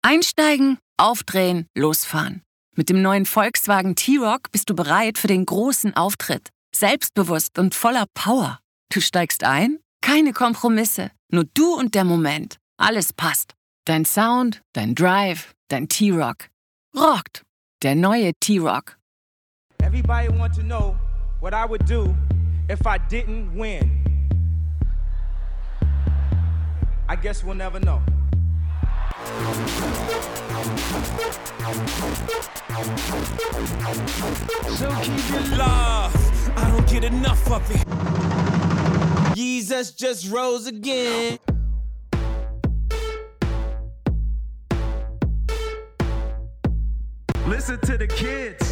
Einsteigen, aufdrehen, losfahren. Mit dem neuen Volkswagen T-Roc bist du bereit für den großen Auftritt. Selbstbewusst und voller Power. Du steigst ein? Keine Kompromisse. Nur du und der Moment. Alles passt. Dein Sound, dein Drive, dein T-Roc. Rockt. Der neue T-Roc. Everybody want to know what I would do if I didn't win. I guess we'll never know. So keep your love, I don't get enough of it. Jesus just rose again. Listen to the kids.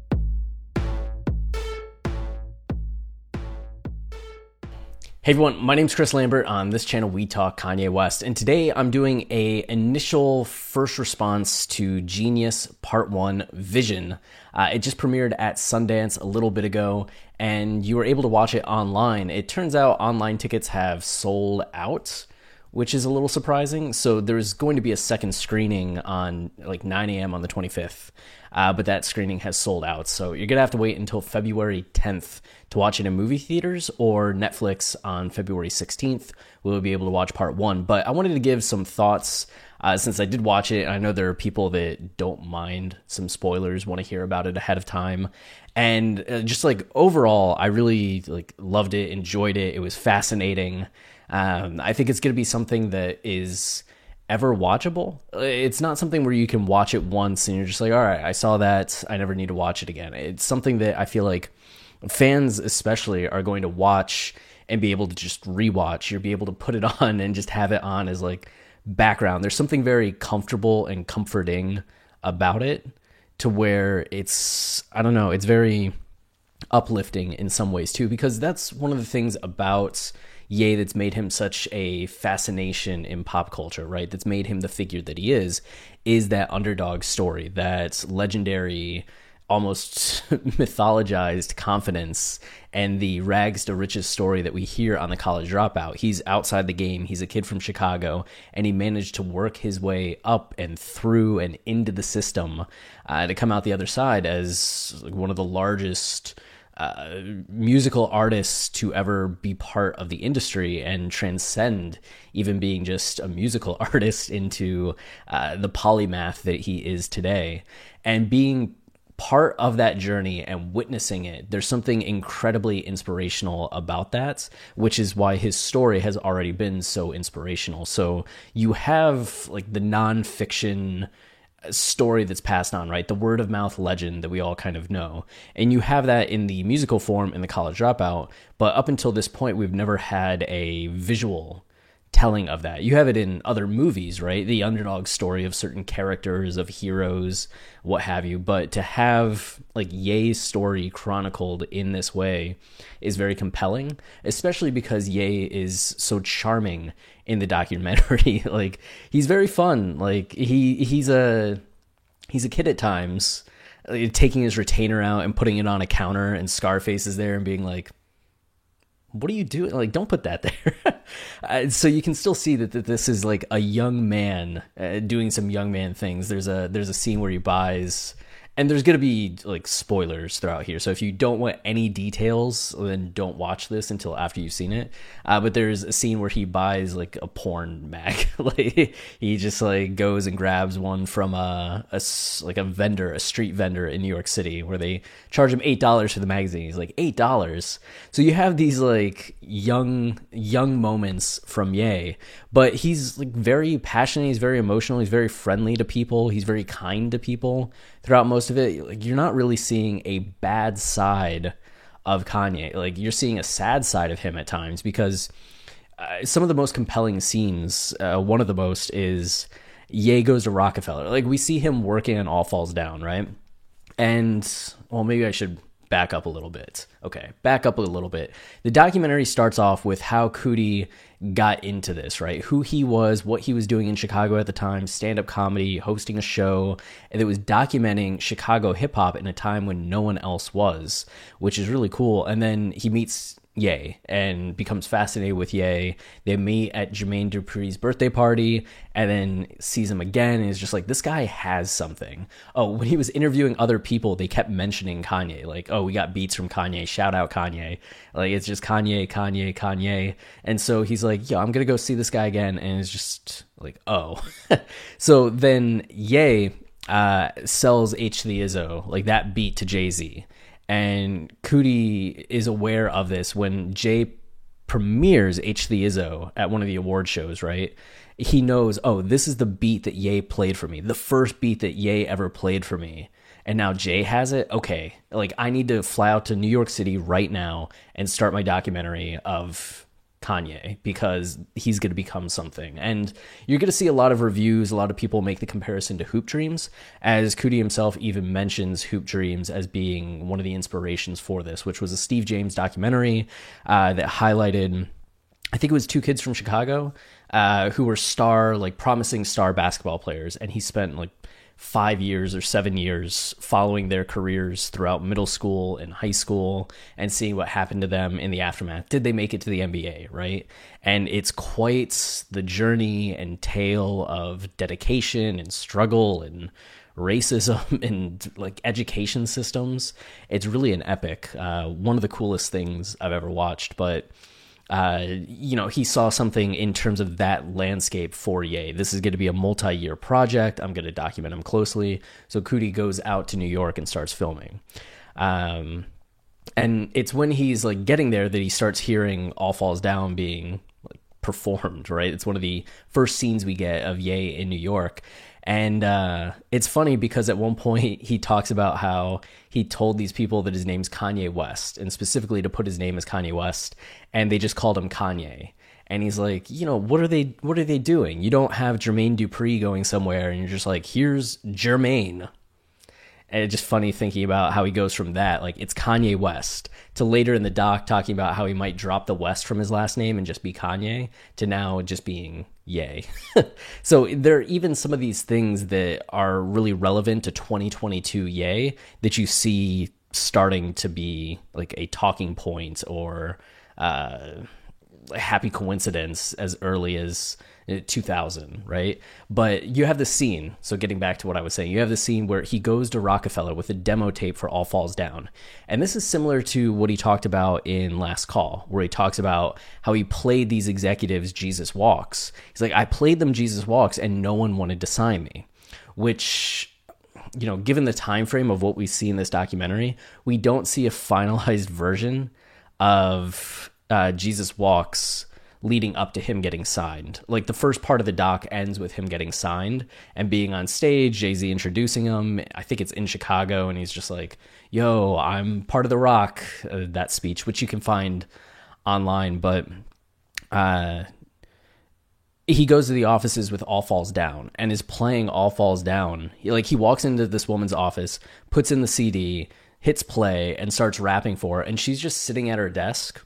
Hey everyone, my name's Chris Lambert. On this channel, we talk Kanye West, and today I'm doing a initial first response to Genius Part 1 Vision. It just premiered at Sundance a little bit ago, and you were able to watch it online. It turns out online tickets have sold out, which is a little surprising. So there's going to be a second screening on like 9 a.m. on the 25th, but that screening has sold out. So you're going to have to wait until February 10th to watch it in movie theaters, or Netflix on February 16th. We'll be able to watch part 1. But I wanted to give some thoughts since I did watch it. And I know there are people that don't mind some spoilers, want to hear about it ahead of time. And just like overall, I really loved it, enjoyed it. It was fascinating. I think it's going to be something that is ever watchable. It's not something where you can watch it once and you're just like, all right, I saw that, I never need to watch it again. It's something that I feel like fans especially are going to watch and be able to just rewatch. You'll be able to put it on and just have it on as like background. There's something very comfortable and comforting about it, to where it's, I don't know, it's very uplifting in some ways too, because that's one of the things about Ye that's made him such a fascination in pop culture, right? That's made him the figure that he is that underdog story, that legendary, almost mythologized confidence, and the rags to riches story that we hear on The College Dropout. He's outside the game. He's a kid from Chicago, and he managed to work his way up and through and into the system to come out the other side as one of the largest musical artists to ever be part of the industry, and transcend even being just a musical artist into the polymath that he is today. And being part of that journey and witnessing it, there's something incredibly inspirational about that, which is why his story has already been so inspirational. So you have like the nonfiction story that's passed on, right? The word of mouth legend that we all kind of know. And you have that in the musical form in The College Dropout, but up until this point, we've never had a visual telling of that. You have it in other movies, right? The underdog story of certain characters, of heroes, what have you. But to have like Ye's story chronicled in this way is very compelling, especially because Ye is so charming in the documentary. Like, he's very fun. Like, he's a kid at times, taking his retainer out and putting it on a counter, and Scarface is there and being like, what are you doing? Like, don't put that there. So you can still see that this is like a young man doing some young man things. There's a scene where he buys, and there's going to be like spoilers throughout here. So if you don't want any details, then don't watch this until after you've seen it. But there's a scene where he buys like a porn mag. Like, he just like goes and grabs one from a vendor, a street vendor in New York City, where they charge him $8 for the magazine. He's like, $8. So you have these like young moments from Ye, but he's like very passionate. He's very emotional. He's very friendly to people. He's very kind to people throughout most of it. Like, you're not really seeing a bad side of Kanye. Like, you're seeing a sad side of him at times, because some of the most compelling scenes, one of the most, is Ye goes to Rockefeller. Like, we see him working on All Falls Down, right? And, well, maybe I should back up a little bit. Okay, back up a little bit. The documentary starts off with how Coodie got into this, right? Who he was, what he was doing in Chicago at the time, stand-up comedy, hosting a show, and it was documenting Chicago hip-hop in a time when no one else was, which is really cool. And then he meets Ye and becomes fascinated with Ye. They meet at Jermaine Dupri's birthday party and then sees him again and is just like, this guy has something. Oh, when he was interviewing other people, they kept mentioning Kanye. Like, oh, we got beats from Kanye. Shout out Kanye. Like, it's just Kanye, Kanye, Kanye. And so he's like, yo, I'm going to go see this guy again. And it's just like, oh. So then Ye sells H to the Izzo, like that beat to Jay-Z. And Coodie is aware of this when Jay premieres H to the Izzo at one of the award shows, right? He knows, oh, this is the beat that Ye played for me, the first beat that Ye ever played for me. And now Jay has it. Okay, like I need to fly out to New York City right now and start my documentary of Kanye because he's going to become something. And you're going to see a lot of reviews, a lot of people make the comparison to Hoop Dreams, as Coodie himself even mentions Hoop Dreams as being one of the inspirations for this, which was a Steve James documentary that highlighted, I think it was two kids from Chicago who were promising star basketball players, and he spent like 5 years or 7 years following their careers throughout middle school and high school and seeing what happened to them in the aftermath. Did they make it to the NBA, right? And it's quite the journey and tale of dedication and struggle and racism and like education systems. It's really an epic, one of the coolest things I've ever watched. But he saw something in terms of that landscape for Ye. This is going to be a multi-year project. I'm going to document him closely. So Coodie goes out to New York and starts filming. And it's when he's like getting there that he starts hearing All Falls Down being like performed, right? It's one of the first scenes we get of Ye in New York. And it's funny because at one point he talks about how he told these people that his name's Kanye West, and specifically to put his name as Kanye West, and they just called him Kanye. And he's like, what are they doing? You don't have Jermaine Dupri going somewhere, and you're just like, here's Jermaine. And it's just funny thinking about how he goes from that, like it's Kanye West, to later in the doc talking about how he might drop the West from his last name and just be Kanye, to now just being Ye. So there are even some of these things that are really relevant to 2022 Ye that you see starting to be like a talking point or a happy coincidence as early as 2000, right? But you have the scene, so getting back to what I was saying, you have the scene where he goes to Rockefeller with a demo tape for All Falls Down. And this is similar to what he talked about in Last Call, where he talks about how he played these executives Jesus Walks. He's like, I played them Jesus Walks and no one wanted to sign me, which, given the time frame of what we see in this documentary, we don't see a finalized version of Jesus Walks leading up to him getting signed. Like the first part of the doc ends with him getting signed and being on stage, Jay-Z introducing him. I think it's in Chicago, and he's just like, yo, I'm part of The Rock, that speech, which you can find online. But he goes to the offices with All Falls Down and is playing All Falls Down. He walks into this woman's office, puts in the CD, hits play, and starts rapping for her, and she's just sitting at her desk,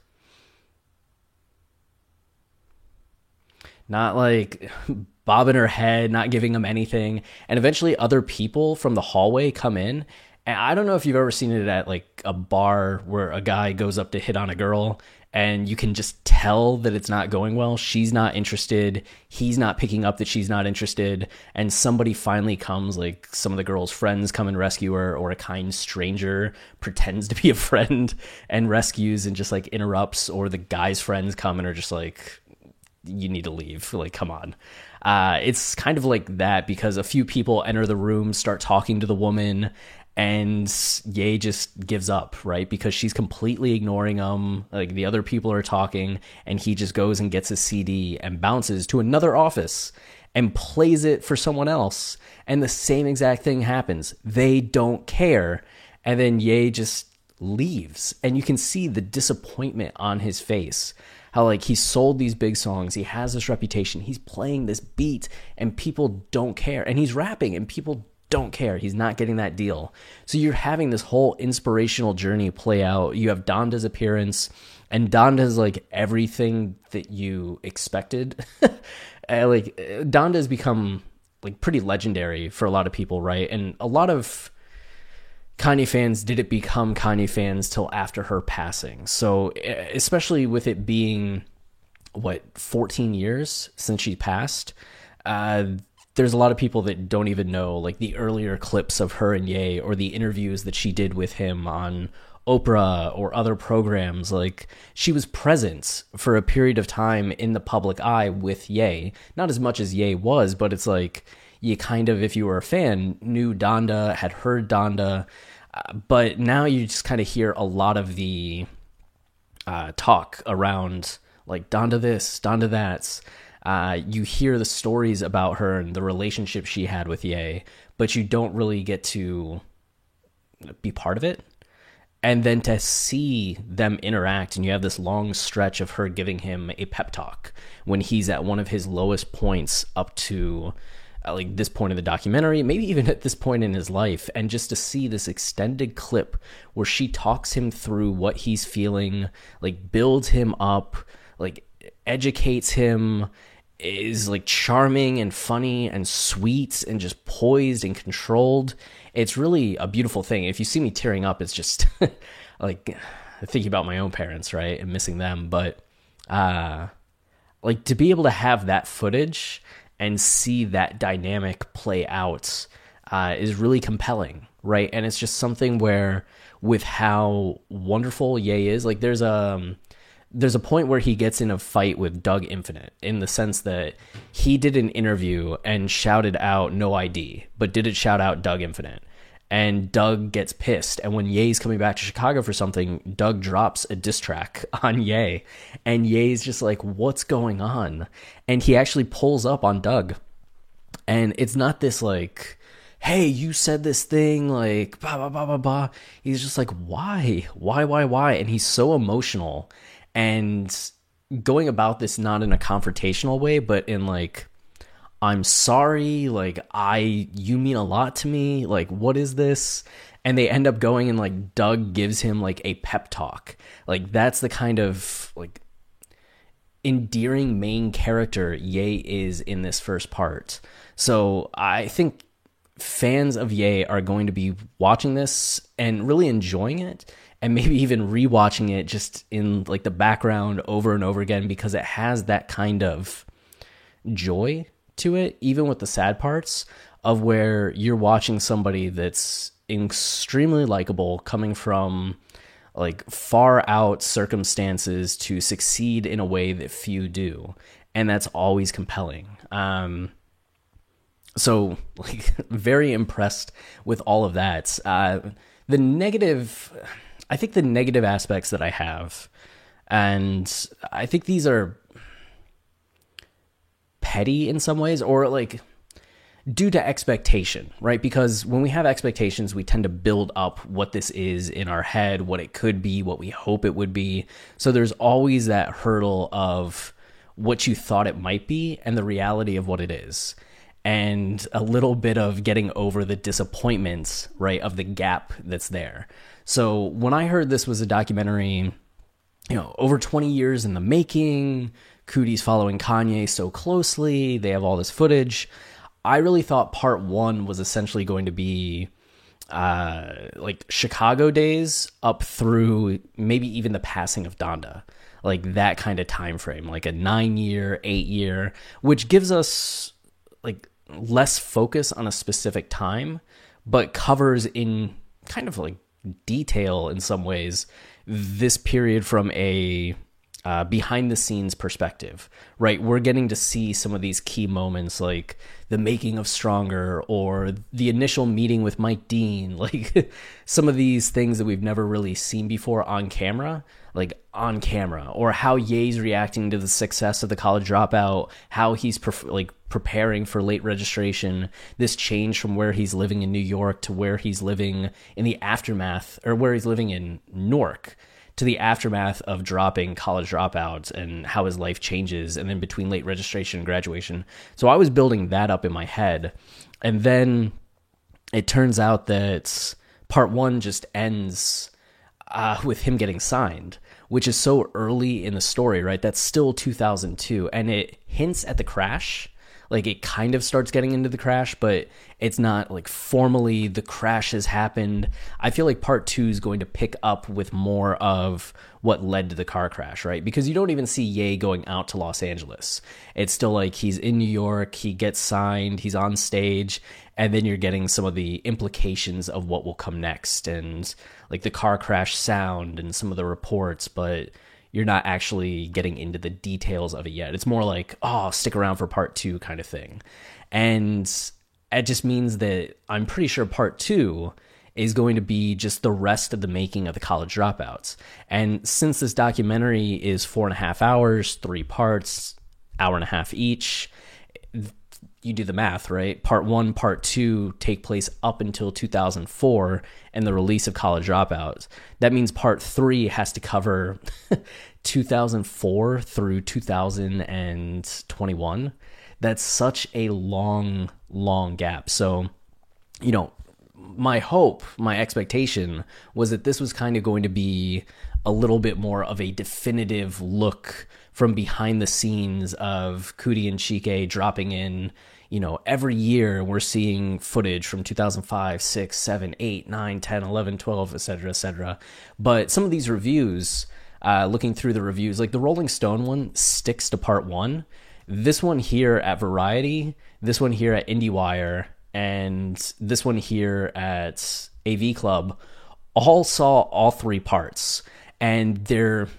not like bobbing her head, not giving him anything. And eventually other people from the hallway come in. And I don't know if you've ever seen it at like a bar where a guy goes up to hit on a girl and you can just tell that it's not going well. She's not interested. He's not picking up that she's not interested. And somebody finally comes, like some of the girl's friends come and rescue her, or a kind stranger pretends to be a friend and rescues and just like interrupts, or the guy's friends come and are just like, you need to leave, like, come on. It's kind of like that because a few people enter the room, start talking to the woman, and Ye just gives up, right? Because she's completely ignoring him. Like, the other people are talking, and he just goes and gets a CD and bounces to another office and plays it for someone else. And the same exact thing happens. They don't care. And then Ye just leaves. And you can see the disappointment on his face. How like he sold these big songs, he has this reputation, he's playing this beat and people don't care, and he's rapping and people don't care, he's not getting that deal. So you're having this whole inspirational journey play out. You have Donda's appearance, and Donda's like everything that you expected. Like Donda's become like pretty legendary for a lot of people, right? And a lot of Kanye fans didn't become Kanye fans till after her passing. So especially with it being, 14 years since she passed, there's a lot of people that don't even know like the earlier clips of her and Ye, or the interviews that she did with him on Oprah or other programs. Like, she was present for a period of time in the public eye with Ye. Not as much as Ye was, but it's like you kind of, if you were a fan, knew Donda, had heard Donda, but now you just kind of hear a lot of the talk around like Donda this, Donda that. You hear the stories about her and the relationship she had with Ye, but you don't really get to be part of it. And then to see them interact, and you have this long stretch of her giving him a pep talk when he's at one of his lowest points up to like this point in the documentary, maybe even at this point in his life, and just to see this extended clip where she talks him through what he's feeling, like builds him up, like educates him, is like charming and funny and sweet and just poised and controlled. It's really a beautiful thing. If you see me tearing up, it's just like thinking about my own parents, right, and missing them. But like to be able to have that footage and see that dynamic play out is really compelling, right? And it's just something where with how wonderful Ye is, like there's a point where he gets in a fight with Doug Infinite, in the sense that he did an interview and shouted out No ID, but didn't shout out Doug Infinite. And Doug gets pissed. And when Ye's coming back to Chicago for something, Doug drops a diss track on Ye. And Ye's just like, what's going on? And he actually pulls up on Doug. And it's not this like, hey, you said this thing, like, blah, blah, blah, blah, blah. He's just like, why? Why? And he's so emotional. And going about this not in a confrontational way, but in like, I'm sorry, like, you mean a lot to me, like, what is this? And they end up going and like Doug gives him like a pep talk. Like, that's the kind of like endearing main character Ye is in this first part. So I think fans of Ye are going to be watching this and really enjoying it, and maybe even rewatching it just in like the background over and over again, because it has that kind of joy to it, even with the sad parts, of where you're watching somebody that's extremely likable coming from like far out circumstances to succeed in a way that few do. And that's always compelling. So like very impressed with all of that. I think the negative aspects that I have, and I think these are petty in some ways, or like due to expectation, right? Because when we have expectations, we tend to build up what this is in our head, what it could be, what we hope it would be. So there's always that hurdle of what you thought it might be and the reality of what it is. And a little bit of getting over the disappointment, right, of the gap that's there. So when I heard this was a documentary, over 20 years in the making, Cootie's following Kanye so closely, they have all this footage, I really thought part one was essentially going to be like Chicago days up through maybe even the passing of Donda, like that kind of time frame, like a 9-year, 8-year, which gives us like less focus on a specific time, but covers in kind of like detail in some ways this period from a behind the scenes perspective, right? We're getting to see some of these key moments, like the making of Stronger or the initial meeting with Mike Dean, like some of these things that we've never really seen before on camera, or how Ye's reacting to the success of The College Dropout, how he's preparing for late registration, this change from where he's living in New York to where he's living in the aftermath, or where he's living in Newark, to the aftermath of dropping College Dropout, and how his life changes, and then between late registration and graduation. So I was building that up in my head. And then it turns out that part one just ends with him getting signed, which is so early in the story, right? That's still 2002. And it hints at the crash, like it kind of starts getting into the crash, but it's not like formally the crash has happened. I feel like part 2 is going to pick up with more of what led to the car crash, right? Because you don't even see Ye going out to Los Angeles. It's still like he's in New York, he gets signed, he's on stage, and then you're getting some of the implications of what will come next, and like the car crash sound and some of the reports, but you're not actually getting into the details of it yet. It's more like, oh, stick around for part 2 kind of thing. And it just means that I'm pretty sure part 2 is going to be just the rest of the making of the College Dropouts. And since this documentary is 4.5 hours, 3 parts, hour and a half each, you do the math, right? Part 1, part 2 take place up until 2004 and the release of College Dropouts. That means part 3 has to cover 2004 through 2021. That's such a long gap. So, you know, my hope, my expectation was that this was kind of going to be a little bit more of a definitive look from behind the scenes of Coodie and Chike dropping in. You know, every year we're seeing footage from 2005, 6, 7, 8, 9, 10, 11, 12, etc., etc. But some of these reviews, looking through the reviews, like the Rolling Stone one sticks to part 1. This one here at Variety, this one here at IndieWire, and this one here at AV Club all saw all 3 parts. And they're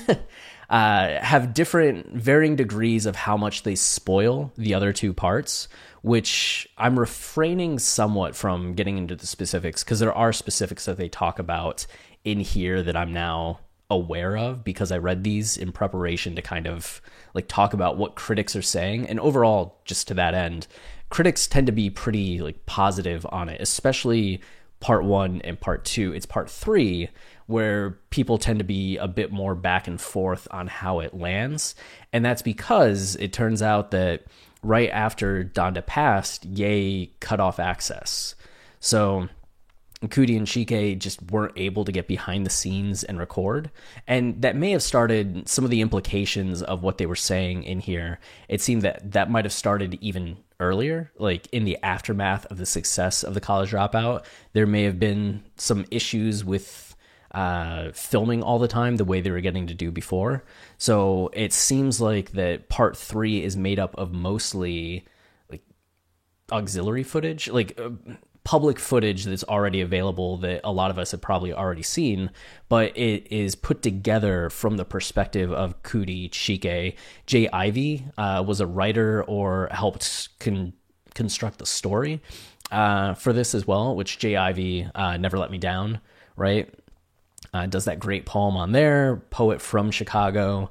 have different varying degrees of how much they spoil the other 2 parts, which I'm refraining somewhat from getting into the specifics, because there are specifics that they talk about in here that I'm now aware of because I read these in preparation to kind of like talk about what critics are saying. And overall, just to that end, critics tend to be pretty like positive on it, especially part 1 and part 2. It's part 3 where people tend to be a bit more back and forth on how it lands. And that's because it turns out that right after Donda passed, Ye cut off access. So Coodie and Chike just weren't able to get behind the scenes and record. And that may have started some of the implications of what they were saying in here. It seemed that that might have started even earlier, like in the aftermath of the success of the College Dropout. There may have been some issues with filming all the time the way they were getting to do before. So it seems like that part 3 is made up of mostly like auxiliary footage, like public footage that's already available that a lot of us have probably already seen, but it is put together from the perspective of Coodie, Chike. Jay Ivey was a writer or helped construct the story for this as well, which Jay Ivey, Never Let Me Down, right? Does that great poem on there, poet from Chicago.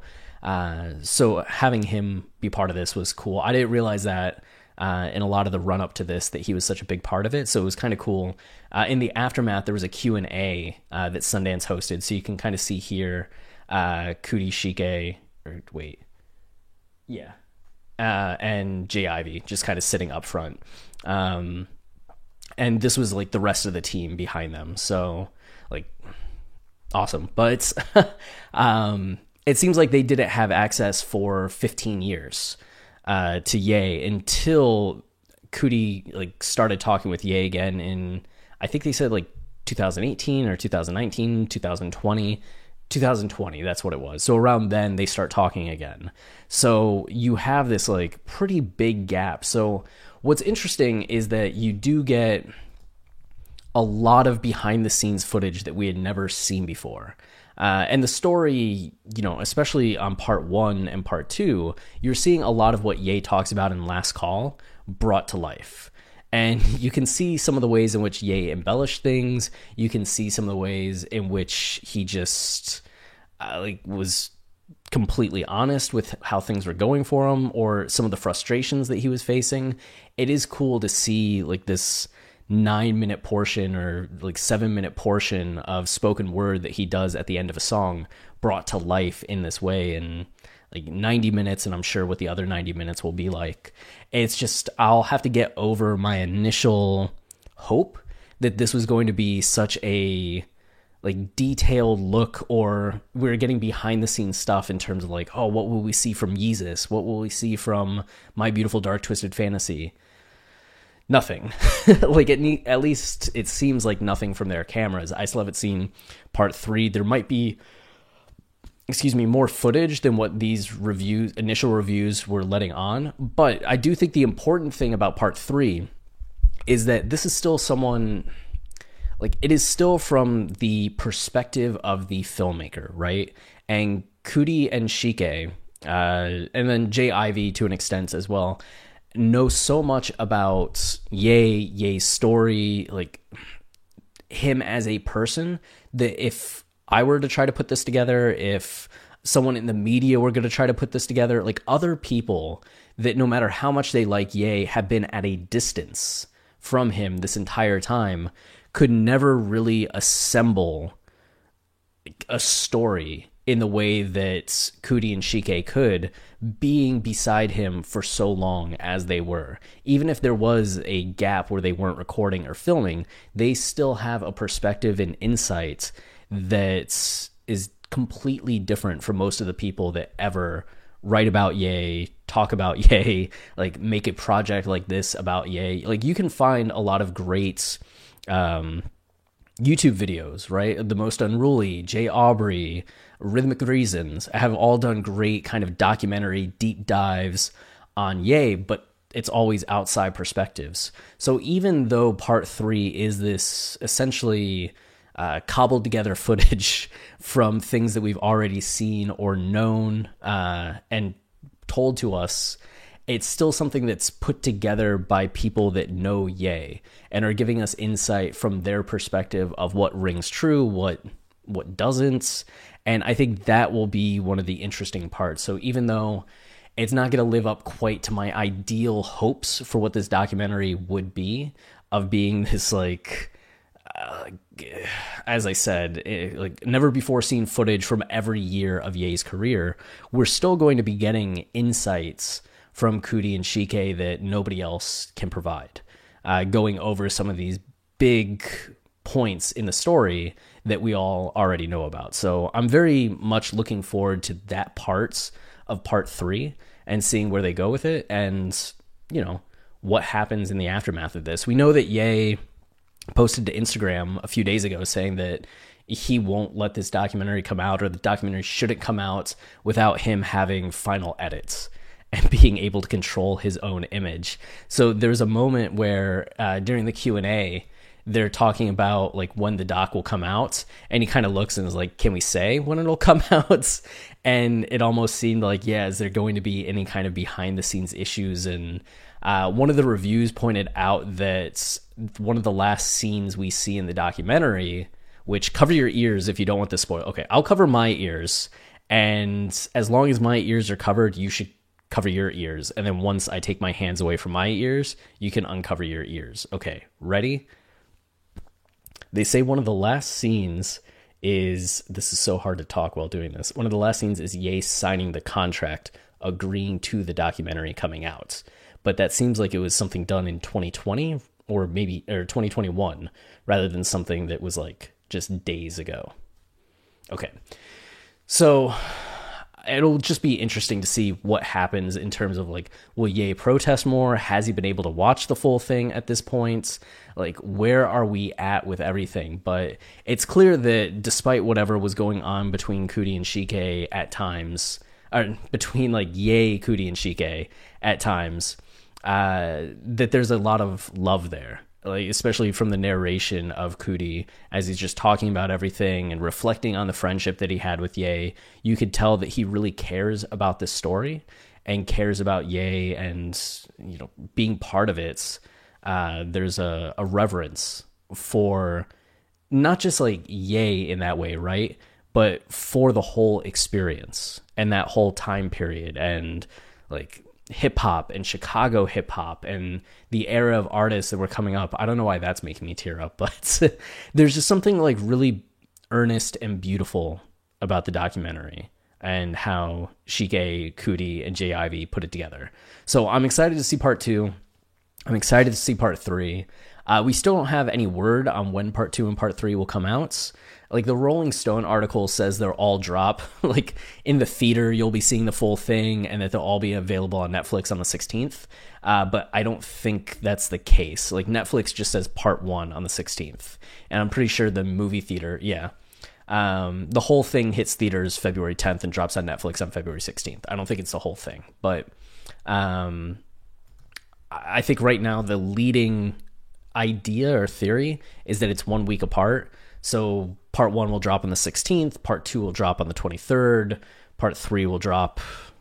So having him be part of this was cool. I didn't realize that in a lot of the run up to this, that he was such a big part of it. So it was kind of cool. In the aftermath, there was a Q&A that Sundance hosted. So you can kind of see here, Coodie, Chike, or wait. Yeah. And Jay Ivey just kind of sitting up front. And this was like the rest of the team behind them. So like, awesome. But it seems like they didn't have access for 15 years to Ye until Coodie like started talking with Ye again in, I think they said like 2018 or 2019, 2020, that's what it was. So around then they start talking again. So you have this like pretty big gap. So what's interesting is that you do get a lot of behind the scenes footage that we had never seen before. And the story, you know, especially on part 1 and part 2, you're seeing a lot of what Ye talks about in Last Call brought to life. And you can see some of the ways in which Ye embellished things. You can see some of the ways in which he just was completely honest with how things were going for him, or some of the frustrations that he was facing. It is cool to see like this 9-minute portion or like 7-minute portion of spoken word that he does at the end of a song brought to life in this way, and like 90 minutes, and I'm sure what the other 90 minutes will be like. It's just, I'll have to get over my initial hope that this was going to be such a like detailed look, or we're getting behind the scenes stuff in terms of like, oh, what will we see from Yeezus? What will we see from My Beautiful Dark Twisted Fantasy? Nothing. Like at least it seems like nothing from their cameras. I still haven't seen part 3. There might be, more footage than what these initial reviews were letting on. But I do think the important thing about part 3 is that this is still it is still from the perspective of the filmmaker, right? And Kuti and Shike, and then Jay Ivey to an extent as well, know so much about Ye's story, like him as a person, that if I were to try to put this together, if someone in the media were going to try to put this together, like other people that no matter how much they like Ye have been at a distance from him this entire time, could never really assemble a story in the way that Kuti and Shike could, being beside him for so long as they were. Even if there was a gap where they weren't recording or filming, they still have a perspective and insight that is completely different from most of the people that ever write about Ye, talk about Ye, like make a project like this about Ye. Like you can find a lot of great YouTube videos, right? The Most Unruly, Jay Aubrey, Rhythmic Reasons have all done great kind of documentary deep dives on Ye, but it's always outside perspectives. So even though part 3 is this essentially cobbled together footage from things that we've already seen or known and told to us, it's still something that's put together by people that know Ye and are giving us insight from their perspective of what rings true, what doesn't. And I think that will be one of the interesting parts. So even though it's not going to live up quite to my ideal hopes for what this documentary would be, of being this like, as I said, like never before seen footage from every year of Ye's career, we're still going to be getting insights from Kuti and Shike that nobody else can provide, going over some of these big points in the story that we all already know about. So I'm very much looking forward to that parts of part 3 and seeing where they go with it and, what happens in the aftermath of this. We know that Ye posted to Instagram a few days ago saying that he won't let this documentary come out, or the documentary shouldn't come out without him having final edits and being able to control his own image. So there's a moment where during the Q&A, they're talking about like when the doc will come out, and he kind of looks and is like, can we say when it'll come out? And it almost seemed like, is there going to be any kind of behind the scenes issues? And one of the reviews pointed out that one of the last scenes we see in the documentary, which, cover your ears if you don't want this spoiled. Okay, I'll cover my ears, and as long as my ears are covered, you should cover your ears. And then once I take my hands away from my ears, you can uncover your ears. Okay, ready? They say one of the last scenes is, this is so hard to talk while doing this, one of the last scenes is Ye signing the contract, agreeing to the documentary coming out. But that seems like it was something done in 2020 or 2021, rather than something that was like just days ago. Okay, so it'll just be interesting to see what happens in terms of like, will Ye protest more? Has he been able to watch the full thing at this point? Like, where are we at with everything? But it's clear that despite whatever was going on between Kuti and Shike at times, or between like Ye, Kuti, and Shike at times, that there's a lot of love there. Like, especially from the narration of Kuti as he's just talking about everything and reflecting on the friendship that he had with Ye, you could tell that he really cares about this story and cares about Ye and, being part of it. There's a reverence for not just like Ye in that way, right? But for the whole experience and that whole time period and like hip hop and Chicago hip hop and the era of artists that were coming up. I don't know why that's making me tear up, but there's just something like really earnest and beautiful about the documentary and how Shike, Kuti, and Jay Ivey put it together. So I'm excited to see part 2. I'm excited to see part 3. We still don't have any word on when part 2 and part 3 will come out. Like the Rolling Stone article says they'll all drop like in the theater, you'll be seeing the full thing, and that they'll all be available on Netflix on the 16th. But I don't think that's the case. Like Netflix just says part 1 on the 16th, and I'm pretty sure the movie theater, the whole thing hits theaters February 10th and drops on Netflix on February 16th. I don't think it's the whole thing, but I think right now the leading idea or theory is that it's 1 week apart. So part 1 will drop on the 16th, part 2 will drop on the 23rd, part 3 will drop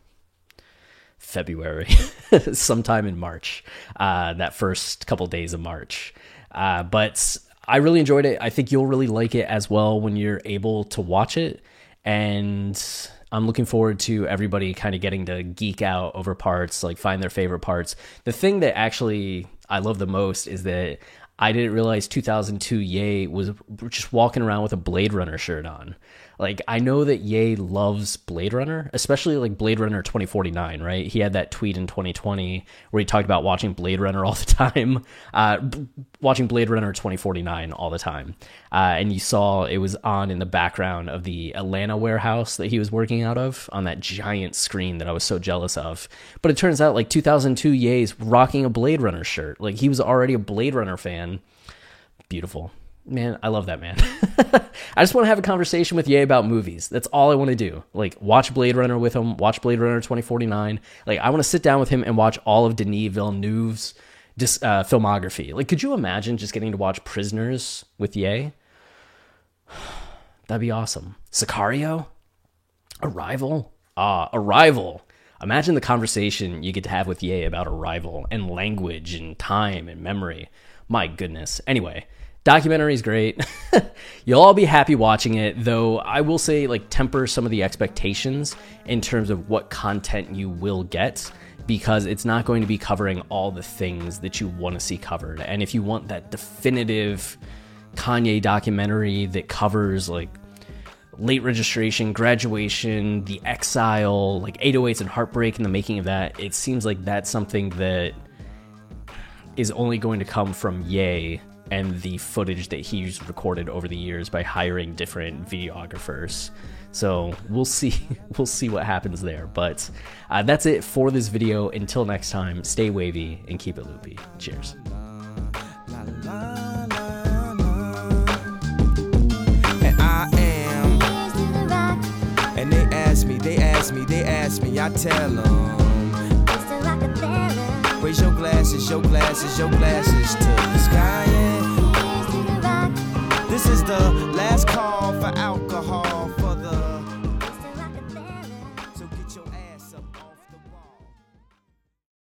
February, sometime in March, that first couple days of March. But I really enjoyed it. I think you'll really like it as well when you're able to watch it. And I'm looking forward to everybody kind of getting to geek out over parts, like find their favorite parts. The thing that actually I love the most is that I didn't realize 2002 Ye was just walking around with a Blade Runner shirt on. Like, I know that Ye loves Blade Runner, especially like Blade Runner 2049, right? He had that tweet in 2020 where he talked about watching Blade Runner all the time, watching Blade Runner 2049 all the time. And you saw it was on in the background of the Atlanta warehouse that he was working out of on that giant screen that I was so jealous of. But it turns out like 2002 Ye's rocking a Blade Runner shirt. Like, he was already a Blade Runner fan. Beautiful. Man, I love that man. I just want to have a conversation with Ye about movies. That's all I want to do. Like, watch Blade Runner with him, watch Blade Runner 2049. Like, I want to sit down with him and watch all of Denis Villeneuve's filmography. Like, could you imagine just getting to watch Prisoners with Ye? That'd be awesome. Sicario? Arrival? Arrival. Imagine the conversation you get to have with Ye about Arrival and language and time and memory. My goodness. Anyway, documentary is great. You'll all be happy watching it, though I will say, like, temper some of the expectations in terms of what content you will get, because it's not going to be covering all the things that you want to see covered. And if you want that definitive Kanye documentary that covers like Late Registration, Graduation, The Exile, like 808s and Heartbreak and the making of that, it seems like that's something that is only going to come from Ye and the footage that he's recorded over the years by hiring different videographers. So we'll see what happens there. But that's it for this video. Until next time, stay wavy and keep it loopy. Cheers. And I am. And they ask me, I tell them. Raise your glasses to the sky.